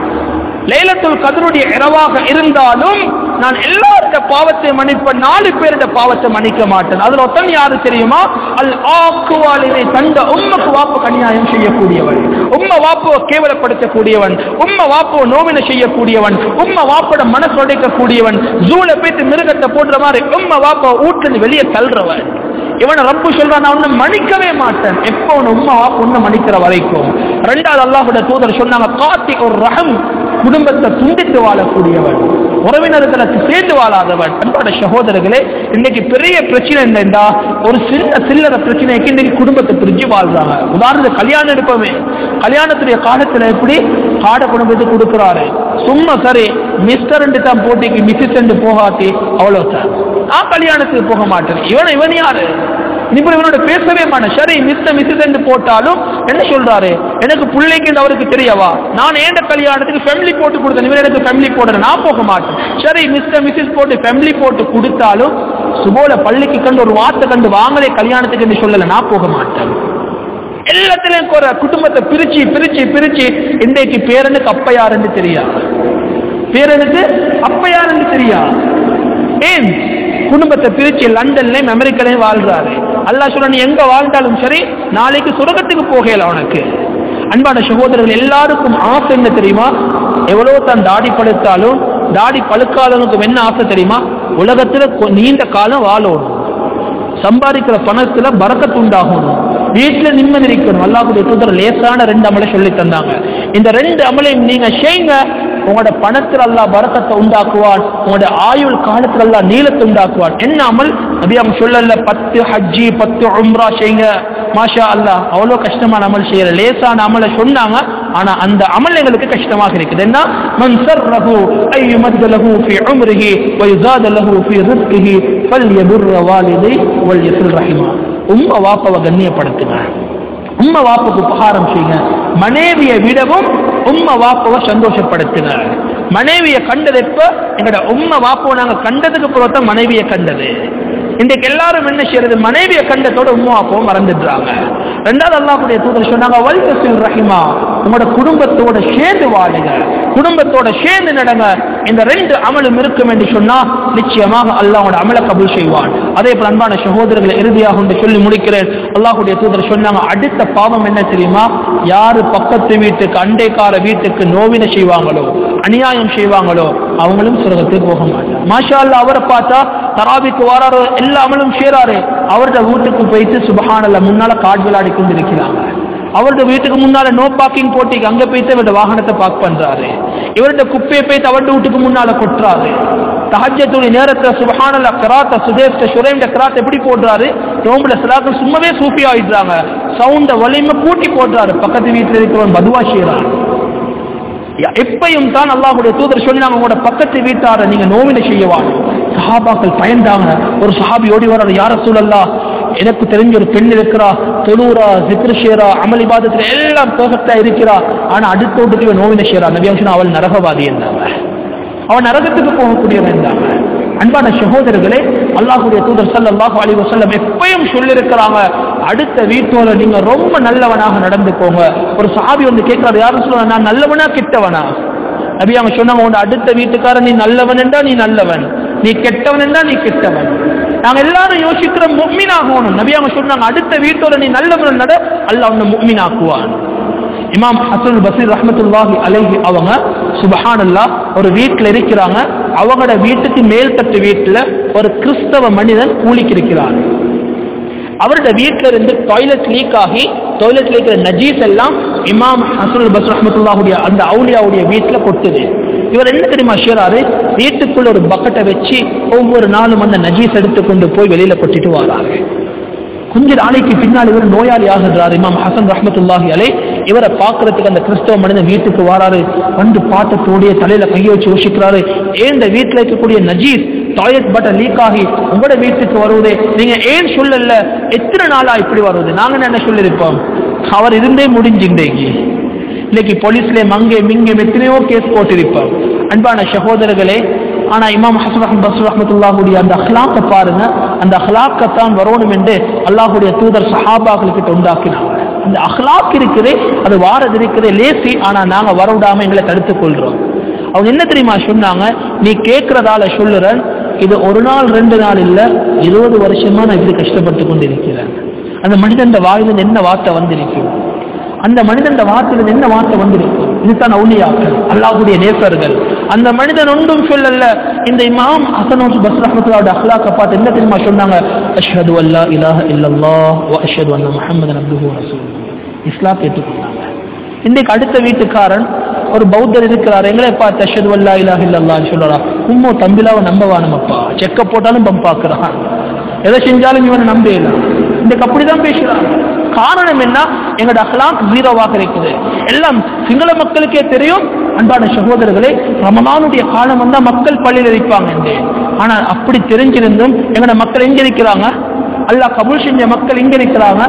லைலத்துல் கத்ருடைய இரவாக இருந்தாலும் நான் எல்லாருடைய பாவத்தை மன்னிப்பேன், 4 பேருடைய பாவத்தை மன்னிக்க மாட்டேன். அதுல ஒருத்தன் யாரு தெரியுமா? அல் ஆக்குவாலிதை, தந்த உம்மக்கு வாப்பு அநியாயம் செய்யக்கூடியவன், உம்ம வாப்புவை கேவலப்படுத்தக்கூடியவன், உம்ம வாப்புவை நோவினை செய்யக்கூடியவன், உம்ம வாப்போட மனசு உடைக்கக்கூடியவன், ஜூல பேத்து மிருகத்தை போடுற மாதிரி உம்ம வாப்ப வீட்டுல வெளியே தள்ளுறவன். இவனை ரப்பு சொல்றான், நான் உன்னை மன்னிக்கவே மாட்டேன் எப்போ உம்மா வாப்பு உன்னை மன்னிக்கிற வரைக்கும். 2வது அல்லாஹ்வுடைய தூதர் சொன்னாங்க, காத்திஉர் ரஹம், குடும்பத்தை துண்டித்து வாழக்கூடியவன், உறவினர்களுக்கு சேர்ந்து வாழாதவன். அன்பான சகோதரர்களே, இன்னைக்கு பெரிய பிரச்சனை என்னன்னா, ஒரு சில்லற பிரச்சனைக்கு இன்னைக்கு குடும்பத்தை பிரிஞ்சு வாழ்றாங்க. உதாரணத்துக்கு கல்யாணம் எடுப்போமே, கல்யாணத்துடைய காலத்துல எப்படி காட குடும்பத்துக்கு கொடுக்கிறாரு, சும்மா சரி மிஸ்டர் தான் போட்டிக்கு மிஸ்ஸஸ் என்று போகாட்டி அவ்வளவுதான், நான் கல்யாணத்துக்கு போக மாட்டேன். இவன் யாரு? இவனோட பேசவே மாட்டேன். சரி மிஸ்டர் மிஸ்ஸஸ் என்று போட்டாலும் என்ன சொல்றாரு, எனக்கு பிள்ளைக்கு அவருக்கு தெரியவா, நான் ஏண்ட கல்யாணத்துக்கு ஃபேமிலி போட்டு கொடுத்தேன், இவன் எனக்கு ஃபேமிலி போடுற, நான் போக மாட்டேன். சரி மிஸ்டர் மிஸ்ஸஸ் போட்டு ஃபேமிலி போட்டு கொடுத்தாலும் சுபோல பள்ளிக்கு கண்டு ஒரு வார்த்தை கண்டு வாங்களே கல்யாணத்துக்கு என்று சொல்லல, நான் போக மாட்டேன். எல்லாத்திலையும் குடும்பத்தை பிரிச்சு பிரிச்சு பிரிச்சு இன்றைக்கு பேரனுக்கு அப்ப யாருன்னு தெரியா, பேரனுக்கு அப்ப யாருன்னு தெரியா. ஏன்? குடும்பத்தை பிரிச்சு லண்டன்லயும் அமெரிக்காலையும் வாழ்றாரு. அல்லாஹ் சொல்ற நீ எங்க வாழ்ந்தாலும் சரி நாளைக்கு சொர்க்கத்துக்கு போகல உனக்கு. அன்பான சகோதரர்கள், எல்லாருக்கும் ஆசை என்ன தெரியுமா? எவ்வளவு தான் தாடி பழுத்தாலும் தாடி பழுக்காதவனுக்கு என்ன ஆசை தெரியுமா? உலகத்துல நீண்ட காலம் வாழணும், சம்பாதிக்கிற பணத்துல பரக்கத்து உண்டாகணும், வீட்டுல நிம்மதி இருக்கணும். அல்லாஹ்வுடைய தூதர் லேசான 2 அமலை சொல்லி தந்தாங்க. இந்த 2 அமலையும் நீங்க செய்யுங்க, உங்களோட பணத்தில் அல்லாஹ் பரக்கத்தை உண்டாக்குவான், உங்களோட ஆயுள் காலத்தில் அல்லாஹ் நீளத்தை உண்டாக்குவான். என்ன அமல்? நபி அவங்க சொல்லல 10 ஹஜ்ஜி 10 உம்ரா செய்யுங்க. மாஷா அல்லாஹ், அவ்வளவு கஷ்டமான அமல் செய்யற லேசான அமலை சொன்னாங்க. ஆனா அந்த அமல் எங்களுக்கு கஷ்டமாக இருக்குது. என்ன? மன் சர்ரஹு அய்யுமத் லஹு ஃபீ உம்ரிஹி வ யஸாத லஹு ஃபீ ரிஸ்கிஹி ஃபல்யபுர் வாலிதை வல் யஸில் ரஹிமா. உம்ம வாப்பவை கண்ணியப்படுத்துங்க, உம்ம வாப்புக்கு உபகாரம் செய்யுங்க. மனைவியை விடவும் உம்ம வாப்பவை சந்தோஷப்படுத்துங்க. மனைவியை கண்டது எப்ப? எங்கட உம்ம வாப்பவை நாங்க கண்டதுக்கு பிறகு மனைவியை கண்டது. இன்றைக்கு எல்லாரும் என்ன செய்யறது? மனைவியை கண்டத்தோட உம்மா வாப்பவும் மறந்துடுறாங்க. 2வது அல்லாஹ்வுடைய தூதர் சொன்னாங்க வல் யஸில் ரஹிமா, உங்களோட குடும்பத்தோட சேர்ந்து வாழுங்க, குடும்பத்தோட சேர்ந்து நடங்க. இந்த 2 அமலும் இருக்கும் என்று சொன்னா நிச்சயமாக அல்லாஹ்வோட அமலை கபூல் செய்வான். அதே போல அன்பான சகோதரர்களை இறுதியாக ஒன்று சொல்லி முடிக்கிறேன். அல்லாஹ்வுடைய தூதர் சொன்னாங்க அடுத்த பாவம் என்ன தெரியுமா? யாரு பக்கத்து வீட்டுக்கு அண்டைக்கார வீட்டுக்கு நோவினை செய்வாங்களோ, அநியாயம் செய்வாங்களோ அவங்களும் சொர்க்கத்துக்கு போக மாட்டாங்க. மாஷா அல்லாஹ், அவரை பார்த்தா தராபிக்கு வராரு, எல்லா அமலும் செய்றாரு, அவருடைய வீட்டுக்கு போயிட்டு சுப்ஹானல்லாஹ் முன்னால காட் விளையாடி கொண்டிருக்கிறாங்க. அவருடைய வீட்டுக்கு முன்னால நோ பார்க்கிங் போட்டி, அங்க போயிட்டு இவருடைய வாகனத்தை பார்க் பண்றாரு. இவருடைய குப்பையை போயிட்டு அவருடைய வீட்டுக்கு முன்னால கொட்டுறாரு. தஹஜ்ஜுடைய நேரத்துல சுப்ஹானல்லாஹ் கிராத்த சுதேஷ்ட ஷுரைம்ட கிராத் எப்படி போடுறாரு? நோம்புல சிலாக்கள் சும்மாவே சூஃபி ஆயிடுறாங்க, சவுண்ட வலிமை கூட்டி போடுறாரு. பக்கத்து வீட்டில் இருக்கிறவன் பதுவா செய்யறான். எப்பையும் தான் அல்லாஹ்வுடைய தூதர் சொன்னாங்க உங்களோட பக்கத்து வீட்டார நீங்க நோவினை செய்யவான். சஹாபாக்கள் பயந்தாங்க. ஒரு சஹாபி ஓடி வர்றாரு, யா ரசூலல்லாஹ், எனக்கு தெரிஞ்ச ஒரு பெண் இருக்கிறா, தொழுறா, ஜிக்ர் செய்றா, அமல் இபாதத்துல எல்லாம் பெர்ஃபெக்ட்டா இருக்கிறா, ஆனா அடுத்த வீட்டுக்கு நோவினை செய்றா. நபி சொன்னா அவள் நரகவாதி என்றாங்க, அவன் நரகத்துக்கு போகக்கூடியவன் என்றாங்க. அன்பான சகோதரர்களே, அல்லாஹ்வுடைய தூதர் ஸல்லல்லாஹு அலைஹி வஸல்லம் எப்பயும் சொல்லியிருக்கிறாங்க அடுத்த வீட்டோட நீங்க ரொம்ப நல்லவனாக நடந்துக்கோங்க. ஒரு சஹாபி வந்து கேட்கிறாரு, யாரும் சொல்லுவாங்க நான் நல்லவனா கெட்டவனா? நபி அவங்க சொன்னாங்க உன் அடுத்த வீட்டுக்காரன் நீ நல்லவன் என்றா நீ நல்லவன், நீ கெட்டவன் என்றா நீ கெட்டவன். நாங்க எல்லாரும் யோசிக்கிற முஃமின் ஆகணும். நபி அவங்க சொன்னாங்க அடுத்த வீட்டோட நீ நல்லவன் நட, அல்லாஹ் உன்னை முஃமின் ஆக்குவான். இமாம் ஹசன் பஸ்ரி ரஹ்மத்துல்லாஹி அலைஹி அவங்க சுப்ஹானல்லாஹ் ஒரு வீட்டில் இருக்கிறாங்க. அவங்களோட வீட்டுக்கு மேல்தட்டு வீட்டில் ஒரு கிறிஸ்தவ மனிதன் கூலிக்கு இருக்கிறார். அவருடைய வீட்டில இருந்து டாய்லெட் லீக் ஆகி டாய்லெட்ல இருக்கிற நஜீஸ் எல்லாம் இமாம் ஹசன் பஸ்ரி ரஹ்மத்துல்லாஹுடைய அந்த அவுலியாவுடைய வீட்டில் கொட்டுது. இவர் என்ன தெரியுமா செய்றாரு? வீட்டுக்குள்ள ஒரு பக்கெட்டை வச்சு ஒவ்வொரு நாளும் அந்த நஜீஸ் எடுத்துக்கொண்டு போய் வெளியில கொட்டிட்டு வராரு. கொஞ்ச நாளைக்கு பின்னால் இவர் நோயாளி ஆகிறார். இமாம் ஹசன் ரஹ்மத்துல்லாஹி அலைஹி இவரை பார்க்கறதுக்கு அந்த கிறிஸ்தவ மனிதன் வீட்டுக்கு வராரு. வந்து பார்த்தத்தோடைய தலையில கையை வச்சு யோசிக்கிறாரு, ஏன் இந்த வீட்டில் இருக்கக்கூடிய நஜீஸ் டாய்லெட் பட்டன் லீக் ஆகி உங்களோட வீட்டுக்கு வருவதே நீங்க ஏன் சொல்லல? எத்தனை நாளா இப்படி வருவது? நாங்க என்ன சொல்லிருப்போம்? அவர் இருந்தே முடிஞ்சுண்டேங்கி இன்னைக்கு போலீஸ்ல மங்கே மிங்கே எத்தனையோ கேஸ் போட்டிருப்பார். அன்பான சகோதரர்களே, ஆனா இமாம் ஹசன் பஸ்ரி ரஹ்மத்துல்லாஹுடைய அந்த அஹ்லாக்க பாருங்க, அந்த அஹ்லாக்கத்தான் வரணும் என்று அல்லாஹுடைய தூதர் சஹாபாக்களுக்கு உண்டாக்கினாங்க. அந்த அஹ்லாக் இருக்குது, அது வாரது இருக்குது லேசி, ஆனா நாங்க வரவிடாம எங்களை தடுத்துக் கொள்றோம். அவங்க என்ன தெரியுமா சொன்னாங்க? நீ கேட்கறதால சொல்லுறேன், இது ஒரு நாள் 2 நாள் இல்ல, 20 வருஷமா நான் இப்படி கஷ்டப்பட்டு கொண்டிருக்கிறேன். அந்த மனிதன் வாயிலிருந்து என்ன வார்த்தை வந்திருக்கும்? அந்த மனிதன் வார்த்தையிலிருந்து என்ன வார்த்தை வந்திருக்கும்? இதுதான் அவுலியாக்கள், அல்லாஹ்வுடைய நேசர்கள். அந்த மனிதன் ஒன்றும் சொல்லல. இந்த இமாம் ஹசன் பஸ்ரி ரஹ்மத்துல்லாஹி அஹ்லாக்க பார்த்து என்ன தெரியுமா சொன்னாங்க? அஷ்ஹது அல்லா இலாஹ இல்லல்லாஹ் வ அஷ்ஹது அன்ன முஹம்மதன் அப்துஹு வ ரசூலுஹு. இஸ்லாம் ஏற்றுக்கொண்டாங்க. இன்றைக்கு அடுத்த வீட்டுக்காரன் ஒரு பௌத்தர் இருக்கிறார், எங்களை பார்த்து அஷ்ஹது அல்லா இலாஹ இல்லல்லாஹ் சொல்றான். உம்மோ தம்பிலாவை நம்பவானமப்பா, செக்க போட்டாலும் பம்பாக்குறான், எதை செஞ்சாலும் இவனை நம்பலாம். இன்றைக்கு அப்படிதான் பேசுறான். காரணம் என்ன? எங்களோட அஹ்லாக் ஜீரோவாக இருக்குது. எல்லாம் சிங்கள மக்களுக்கே தெரியும். அன்பான சகோதரர்களே, ரமலானுடைய காலம் வந்தா மக்கள் பள்ளியில் இருப்பாங்க என்று. ஆனால் அப்படி தெரிஞ்சிருந்தும் எங்களோட மக்கள் எங்க இருக்கிறாங்க? அல்லாஹ் கபூல் செஞ்ச மக்கள் எங்க இருக்கிறாங்க?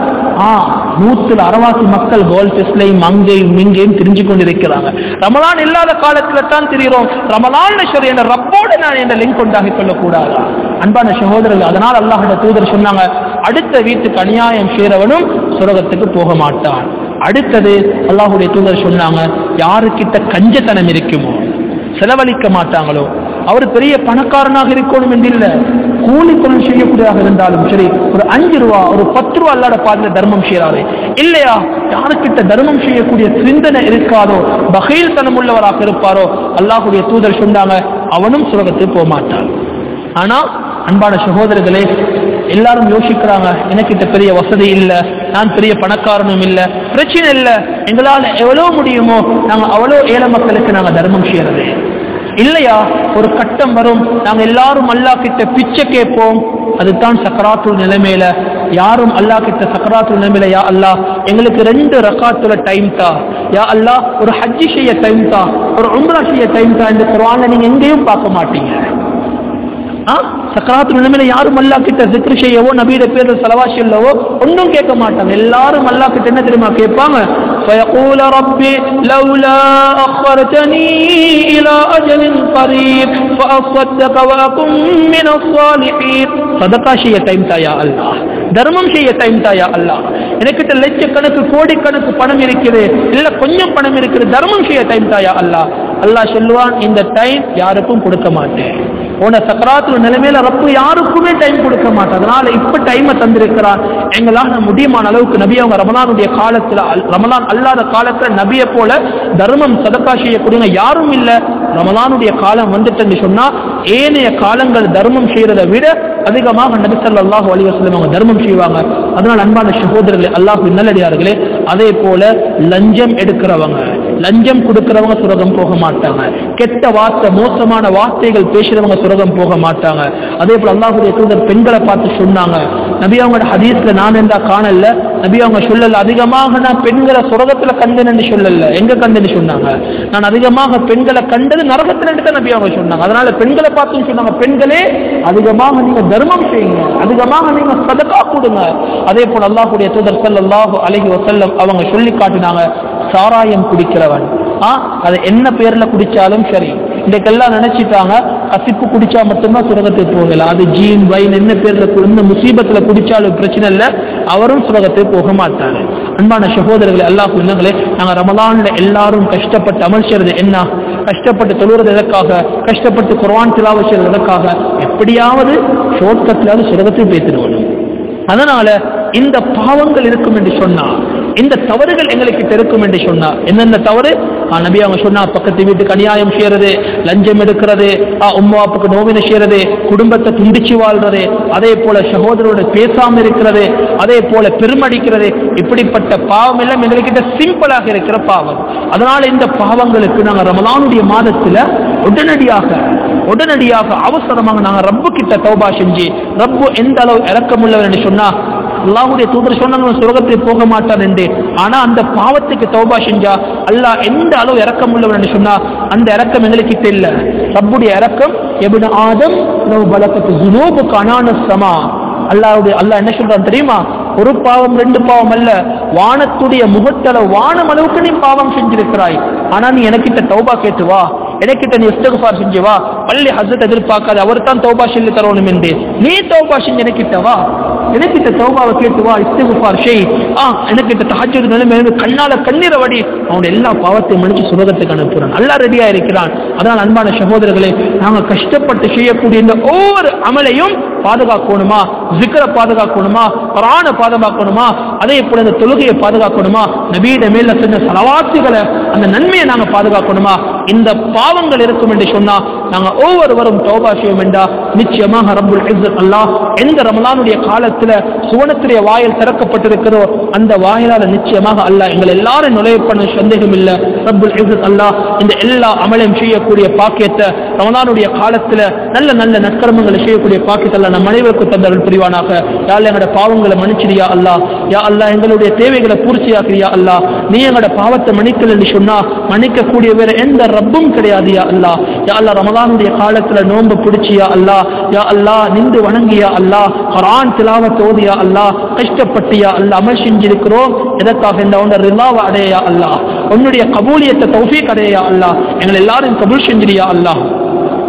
160 மக்கள் கோல் ஃபெஸ்ட்லையும் அங்கேயும் இங்கேயும் தெரிஞ்சு கொண்டிருக்கிறாங்க. ரமலான் இல்லாத காலத்துல தான் தெரிகிறோம். ரமலான் சரி என்ற ரப்போடு நான் என்ற லிங்க் உண்டாகி கொள்ளக்கூடாது. அன்பான சகோதரர்கள், அதனால் அல்லாஹ்வுடைய தூதர் சொன்னாங்க அடுத்த வீட்டுக்கு அநியாயம் செய்றவனும் சுரகத்துக்கு போக மாட்டான். அடுத்தது அல்லாஹ்வுடைய தூதர் சொன்னாங்க யாருக்கிட்ட கஞ்சத்தனம் இருக்குமோ, செலவழிக்க மாட்டாங்களோ, அவர் பெரிய பணக்காரனாக இருக்கணும் என்று இல்லை, கூலி தொழில் செய்யக்கூடியதாக இருந்தாலும் சரி, ஒரு 5 ரூபா ஒரு 10 ரூபா அல்லாஹ்வுடைய பாதையில தர்மம் செய்யறாரு இல்லையா, யாருக்கிட்ட தர்மம் செய்யக்கூடிய சிந்தனை இருக்காதோ, பகீல் தனம் உள்ளவராக இருப்பாரோ, அல்லாஹ்வுடைய தூதர் சொன்னாங்க அவனும் சுவர்க்கத்துக்கு போக மாட்டான். ஆனா அன்பான சகோதரர்களே, எல்லாரும் யோசிக்கிறாங்க, எனக்கிட்ட பெரிய வசதி இல்ல, நான் பெரிய பணக்காரனும் இல்ல, பிரச்சனை இல்ல, எங்களால் எவ்வளவு முடியுமோ நாங்க அவ்வளோ ஏழை மக்களுக்கு நாங்க தர்மம் செய்யறது இல்லையா. ஒரு கட்டம் வரும், நாங்க எல்லாரும் அல்லாஹ் கிட்ட பிச்சை கேட்போம். அதுதான் சக்கராத்துல் நிலைமையில யாரும் அல்லாஹ் கிட்ட சக்கராத்துல் நிலைமையில, யா அல்லாஹ் எங்களுக்கு 2 ரக்காத்துல டைம் தா, யா அல்லாஹ் ஒரு ஹஜ்ஜி செய்ய டைம் தா, ஒரு உம்ரா செய்ய டைம் தா, இந்த குர்ஆன்ல நீங்க எங்கேயும் பார்க்க மாட்டீங்க. சக்கராத்துல் நிலைமையில யாரும் அல்லாஹ் கிட்ட zikr செய்யவோ, நபியோட பேர்ல ஸலவாத் சொல்லவோ ஒன்றும் கேட்க மாட்டாங்க. எல்லாரும் அல்லாஹ் கிட்ட என்ன தெரியுமா கேட்பாங்க, فيقول ربي لولا أخرتني إلى أجل قريب فأصدق وأكن من الصالحين. صدقة செய்ய டைம் தா யா அல்லாஹ், தர்மம் செய்ய டைம் தா யா அல்லாஹ், எனக்கிட்ட லட்சக்கணக்கு கோடிக்கணக்கு பணம் இருக்குது, இல்ல கொஞ்சம் பணம் இருக்குது, தர்மம் செய்ய டைம் தா யா அல்லாஹ். அல்லாஹ் சொல்லுவான், இந்த டைம் யாருக்கும் கொடுக்க மாட்டேன். உன சக்கராத்துல் நிலைமையில ரப்பு யாருக்குமே டைம் கொடுக்க மாட்டான். அதனால இப்ப டைமை தந்திருக்கிறான், எங்களால முடியுமான அளவுக்கு நபி அவங்க ரமலானுடைய காலத்துல, ரமலான் அல்லாத காலத்துல நபியை போல தர்மம் சதக்கா செய்யக்கூடிய யாரும் இல்ல. ரமலானுடைய காலம் வந்துட்டு சொன்னா ஏனைய காலங்கள் தர்மம் செய்யறதை விட அதிகமாக நபி ஸல்லல்லாஹு அலைஹி வஸல்லம் அவங்க தர்மம் செய்வாங்க. அதனால் அன்பான சகோதரர்களே, அல்லாஹ்வின் நல்லடியார்களே, அதே போல லஞ்சம் எடுக்கிறவங்க, லஞ்சம் கொடுக்கிறவங்க சுரகம் போக மாட்டாங்க. கெட்ட வார்த்தை, மோசமான வார்த்தைகள் பேசுறவங்க சுரகம் போக மாட்டாங்க. அதே போல அல்லாஹ்வுடைய தூதர் பெண்களை பார்த்து சொன்னாங்க, நபி அவங்க ஹதீஸ்ல நான் எந்த காணல, நபி அவங்க சொல்லல அதிகமாக நான் பெண்களை சுரகத்துல கண்டேன் என்று சொல்லல, எங்க கண்டேன்னு சொன்னாங்க, நான் அதிகமாக பெண்களை கண்டது நரகத்துல தான் நபி அவங்க சொன்னாங்க. அதனால பெண்களை பார்த்து சொன்னாங்க, பெண்களே அதிகமாக நீங்க தர்மம் செய்யுங்க, அதிகமாக நீங்க சதகா கொடுங்க. அதே போல அல்லாஹ்வுடைய தூதர் ஸல்லல்லாஹு அலைஹி வஸல்லம் அவங்க சொல்லி காட்டினாங்க, சாராயம் குடிக்கிறவன் அது என்ன பேர்ல குடிச்சாலும் சரி, இன்றைக்கெல்லாம் நினைச்சிட்டாங்க கசிப்பு குடிச்சா மட்டும்தான் சுரகத்துக்கு போகல, அது ஜீன் வைன் என்ன பேர்ல இந்த முசீபத்துல குடிச்சாலும் பிரச்சனை இல்ல, அவரும் சுரகத்துக்கு போக மாட்டாங்க. அன்பான சகோதரர்களே, அல்லாஹ் இன்னங்களே, நாங்க ரமலான்ல எல்லாரும் கஷ்டப்பட்டு அமல் செய்யறது என்ன, கஷ்டப்பட்டு தொழுறது எதற்காக, கஷ்டப்பட்டு குர்ஆன் திலாவத் செய்யறது எதற்காக, எப்படியாவது ஷார்ட்கட்லாவது சுரகத்துக்கு பேசிடுவோம். அதனால இந்த பாவங்கள் இருக்கும் என்று சொன்னா, இந்த தவறுகள் எங்களுக்கு இருக்கும் என்று சொன்னா, என்னென்ன தவறு நபி அவங்க சொன்னா, பக்கத்து வீட்டுக்கு அநியாயம் செய்யறது, லஞ்சம் எடுக்கிறது, உம்மா அப்பாக்கு நோவினை செய்யறது, குடும்பத்தை துண்டிச்சு வாழ்றது, அதே போல சகோதரோட பேசாம இருக்கிறது, அதே போல பெருமடிக்கிறது, இப்படிப்பட்ட பாவம் எல்லாம் எங்ககிட்ட சிம்பிளாக இருக்கிற பாவம். அதனால இந்த பாவங்களுக்கு நாங்க ரமலானுடைய மாதத்துல உடனடியாக அவசரமாக நாங்க ரப்பு கிட்ட தௌபா செஞ்சு, ரப்பு எந்த அளவு இரக்கமுள்ளவர் என்று சொன்னா, அல்லாஹ்வுடைய தூதர் சொன்னாங்க சுரகத்துக்கு போக மாட்டார் என்று, ஆனா அந்த பாவத்துக்கு தௌபா செஞ்சா அல்லாஹ் எந்த அளவு இரக்கம் உள்ளவர் என்று சொன்னா, அந்த இரக்கம் எங்களுக்கு இல்ல. ரப்புடைய இரக்கம் இப்னு ஆதம் லவ் பலகத் ஸுனூபுக அனான ஸமா. அல்லாஹ் என்ன சொல்றான் தெரியுமா, ஒரு பாவம் 2 பாவம் அல்ல, வானத்துடைய முகத்தளவு வானம் அளவுக்கு நீ பாவம் செஞ்சிருக்கிறாய், ஆனா நீ எனக்கிட்ட தௌபா கேட்டு வா, எனக்கிட்ட நீ இஸ்திக்ஃபார் செஞ்சு வா, பள்ளி ஹஸ்ரத் எதிர்பார்க்காத, அவர் தான் தௌபா சொல்லி தரணும் என்று நீ தௌபா செஞ்சு எனக்கிட்ட வா, எனக்கிட்ட தௌபாவை கேட்டு வா, இஸ்திக்ஃபார் செய், எனக்கிட்ட தஹஜ்ஜுத் நிலைமையில கண்ணால கண்ணீரை வடி, அவனுடைய எல்லா பாவத்தையும் மன்னிச்சு சுரகத்துக்கு அனுப்புறான். அல்லாஹ் ரெடியா இருக்கிறான். அதனால் அன்பான சகோதரர்களே, நாங்க கஷ்டப்பட்டு செய்யக்கூடிய இந்த ஒவ்வொரு அமலையும் பாதுகாக்கணுமா, ஜிக்ர பாதுகாக்கணுமா, குர்ஆனை பாதுகாக்கணுமா, அதே போல இந்த தொழுகையை பாதுகாக்கணுமா, நபியிட மேல செஞ்ச ஸலவாத்துகளை அந்த நன்மையை நாங்க பாதுகாக்கணுமா. இந்த பாவங்கள் இருக்கும் என்று சொன்னா நாங்க ஒவ்வொருவரும் தௌபா செய்வோம் என்றா நிச்சயமாக ரப்புல் இஸ்ஸத் அல்லாஹ் எந்த ரமலானுடைய காலத்துல சுவனத்துடைய வாயில் திறக்கப்பட்டிருக்கிறதோ அந்த வாயிலால நிச்சயமாக அல்லாஹ் எங்கள் எல்லாரும் நுழைய பண்ண சந்தேகம் இல்லை. ரப்புல் இஸ்ஸத் அல்லாஹ் இந்த எல்லா அமலையும் செய்யக்கூடிய பாக்கியத்தை ரமலானுடைய காலத்துல நல்ல நல்ல நற்கர்மங்களை செய்யக்கூடிய பாக்கியத்தை அல்லாஹ் நம் அனைவருக்கும் தந்தருள் புரிவானாக. யா அல்லாஹ் எங்களோட பாவங்களை மன்னிச்சிரியா அல்லாஹ், யா அல்லாஹ் எங்களுடைய தேவைகளை பூர்த்தியாக்கிறியா அல்லாஹ், நீ எங்களோட பாவத்தை மன்னிக்கல் என்று சொன்னா மன்னிக்கக்கூடிய வேற எந்த ரப்பும் கிடையாது யா அல்லாஹ். யா அல்லாஹ் ரமலானுடைய காலத்துல நோன்பு பிடிச்சியா அல்லாஹ், யா அல்லாஹ் நின்று வணங்கியா அல்லாஹ், குர்ஆன் திலாவத் ஓதியா அல்லாஹ், கஷ்டப்பட்டியா அல்லாஹ் அமல் செஞ்சிருக்கிறோம், எதற்காக இந்த உன்னுடைய ரிலாவை அடையா அல்லாஹ், உன்னுடைய கபூலியத்தை தௌஃபீக் அடையா அல்லாஹ், எங்களை எல்லாரும் கபூல் செஞ்சிரியா அல்லாஹ்.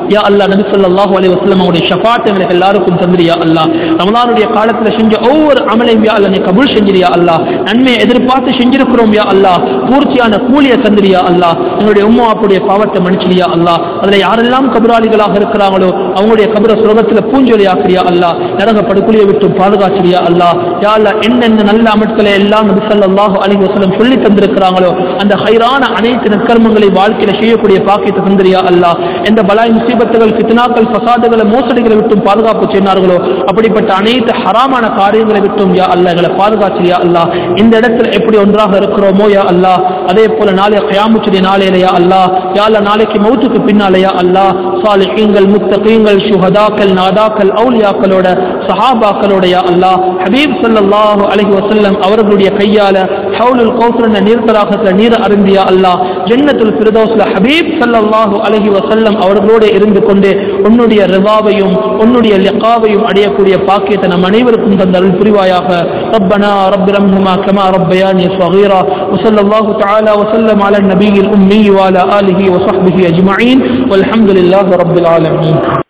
யா அல்லாஹ் நபி ஸல்லல்லாஹு அலைஹி வஸல்லம் அவருடைய ஷஃபாத் எங்களுக்கு எல்லாருக்கும் தந்திரியா அல்லாஹ். ரமலானுடைய காலத்துல செஞ்ச ஒவ்வொரு அமலையும் யா அல்லாஹ் நீ கபூல் செஞ்சிரியா அல்லாஹ். நன்மையை எதிர்பார்த்து செஞ்சிருக்கிறோம் யா அல்லாஹ், பூர்த்தியான கூலியை தந்திரியா அல்லாஹ். எங்களுடைய உம்மா அப்புடைய பாவத்தை மன்னிச்சிரியா அல்லாஹ். அதுல யாரெல்லாம் கபராளிகளாக இருக்கிறாங்களோ அவங்களுடைய கபர சுரகத்துல பூஞ்சொலியாக்கிறியா அல்லாஹ். நரக படுகொலியை விட்டு பாதுகாச்சிரியா அல்லாஹ். யா அல்லாஹ் என்னென்ன நல்ல அமல்களை எல்லாம் நபி ஸல்லல்லாஹு அலைஹி வஸல்லம் சொல்லி தந்திருக்கிறாங்களோ அந்த ஹைரான அனைத்து நற்கர்மங்களை வாழ்க்கையில செய்யக்கூடிய பாக்கியத்தை தந்திரியா அல்லாஹ். எந்த பலாய் முசீபத்துகள் ஃபித்னாக்கள் ஃபசாதுகளை மோசடிகளை விட்டும் பாதுகாப்பு செய்தார்களோ அப்படிப்பட்ட அனைத்து ஹராமான காரியங்களை விட்டும் யா அல்லாஹ் எங்களை பாதுகாச்சிரியா அல்லாஹ். இந்த இடத்துல எப்படி ஒன்றாக இருக்கிறோமோ யா அல்லாஹ் அதே போல நாளை கியாமத்துடைய நாளையில யா அல்லாஹ், யா அல்லாஹ் நாளைக்கு மௌத்துக்கு பின்னால யா அல்லாஹ் சாலிஹீன்கள் முத்தகீன்கள் ஷுஹதாக்கள் நாதாக்கள் அவுலியாக்களோட சஹாபாக்களோட யா அல்லாஹ் ஹபீப் ஸல்லல்லாஹு அலைஹி வஸல்லம் அவர்களுடைய கையால ஹவுலுல் கௌஸர் என்ற நீர்த்தடாகத்துல நீர் அருந்தியா அல்லாஹ் ஜன்னத்துல் ஃபிர்தௌஸ்ல ஹபீப் ஸல்லல்லாஹு அலைஹி வஸல்லம் அவர்களோடு இருந்து கொண்டு உன்னுடைய ரிதாவையும் உன்னுடைய லிகாவையும் அடையக்கூடிய பாக்கியத்தை நம் அனைவருக்கும் தந்தருள் புரிவாயாக. ரப்பனா ரப்பிர்ஹம்ஹுமா கமா ரப்பயானி ஸகீரா வஸல்லல்லாஹு தஆலா வஸல்லம் அலா நபியில் உம்மி வஅலா ஆலிஹி வஸஹ்பிஹி அஜ்மஈன் வல்ஹம்துலில்லாஹி ரப்பில் ஆலமீன்.